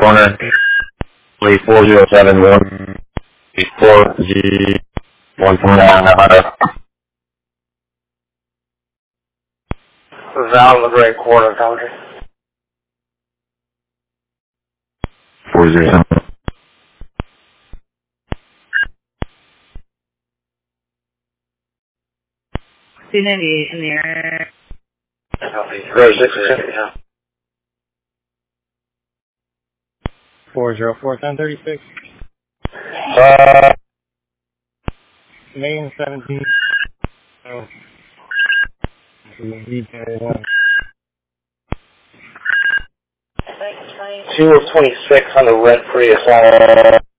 corner, 4071, 4G, 149. Val LeGray Quarter Country. 40. 298 in the air. Very 6, yeah. 404 1036. Main 17. Oh. V21. 2 of 26 on the red Prius.